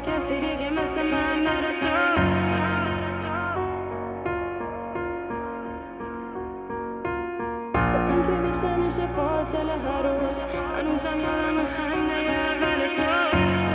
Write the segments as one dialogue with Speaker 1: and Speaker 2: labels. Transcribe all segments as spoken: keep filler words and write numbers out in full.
Speaker 1: کسی دیگه مثل من بره تو. با اینکه بیشتر میشه فاصله هر روز، هنوزم یادم خنده اول تو.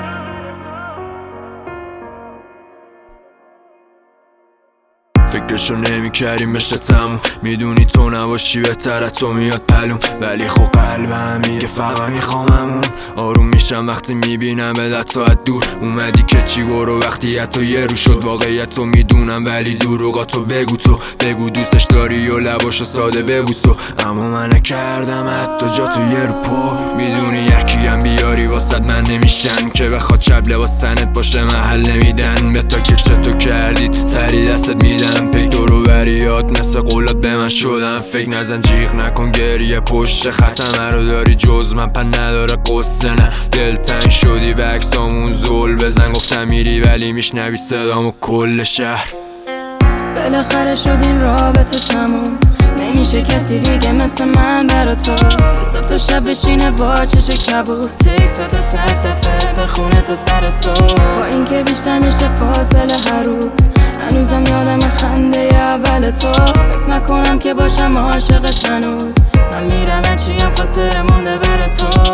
Speaker 2: فکرشو نمی کردیم بشه تموم، میدونی تو نباشی بهتر از تو میاد پلوم، ولی خب قلبم میگه فقط میخواممون. آروم میشم وقتی میبینم علت تو از دور اومدی که چی برو وقتی حتی یه رو شد. واقعیت تو میدونم ولی دروغاتو بگو، تو بگو دوستش داری و لباشو ساده ببوسو. اما من نکردم حتی جا تو یه رو پر، میدونی یکی هم بیاری واسد من نمیشن که بخواد شب لباس تنت باشه محل نمیدن. به تا که چطور کردید سری دستت میدم، پی دورو بریاد مثل قولات به من شدم. فکر نزن جیغ نکن گریه پشت ختمه رو داری جز من پن نداره قصه نه. دلتنگ شدی به عکسامون زل بزن، گفتم میری ولی میشنوی صدامو کل شهر.
Speaker 1: بالاخره شد این رابطه تموم، نمیشه کسی دیگه مثل من برا تو. صبح تا شب بشینه با چش کبود، تکساتو صد دفعه بخونه تا سر صبح. با اینکه بیشتر میشه فاصله هر روز، هنوزم یادم خنده اول تو. فکر نکنم که باشم عاشقت هنوز، من میرم هرچیم خاطر مونده بر تو.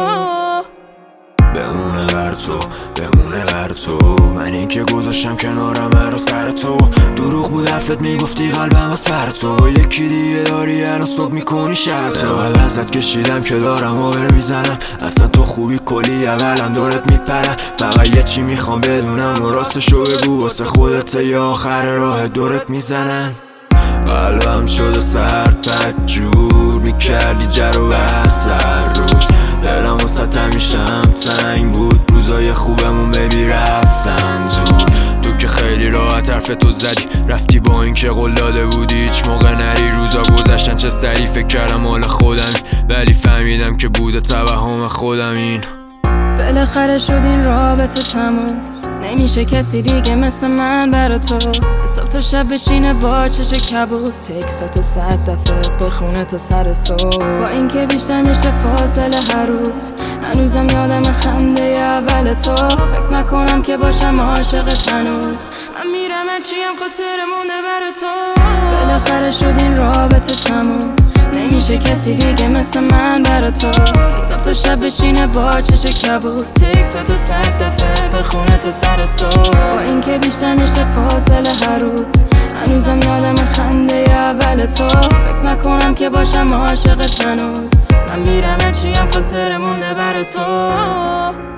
Speaker 2: بمونه بر تو، بمونه بر تو. من این که گذاشتم کنارم رو سر تو. دروغ بود حرفت میگفتی قلبم از پر تو. با یکی دیگه داری الان صبح میکنی شب تو. اول ازت کشیدم که دارم آور میزنم، اصلا تو خوبی کلی اولم دورت میپرم. فقط یه چی میخوام بدونم و راستشو بگو، واسه خودت یا آخر راه دورت میزنن. قلبم شده سرد پد جور میکردی جر و بحث هر روز. دلم واسه همیشم تنگ بود، روزای خوبمون ببی رفتن زود. تو که خیلی راحت حرف تو زدی، رفتی با این که قول داده بودی هیچ موقع نری. روزا گذشتن چه سری، فکر کردم مال خودمی ولی فهمیدم که بوده توهم خودم. این
Speaker 1: بالاخره شد این رابطه تموم، نمیشه کسی دیگه مثل من برا تو. صبح تا شب بشینه با چش کبود، تکساتو صد دفعه بخونه تا سر صبح. با اینکه بیشتر میشه فاصله هر روز، هنوزم یادم خنده اول تو. فکر نکنم که باشم عاشقت هنوز، من میرم هرچیم خاطر مونده برا تو. بالاخره شد این رابطه تموم، نمیشه کسی دیگه مثل من برا تو. صبح تا شب بشینه با چش کبود، تکساتو صد دفعه بخونه تا سر صبح. با اینکه بیشتر میشه فاصله هر روز، هنوزم یادم خنده اول تو. فکر نکنم که باشم عاشقت هنوز، من میرم هرچیم خاطر مونده برا تو.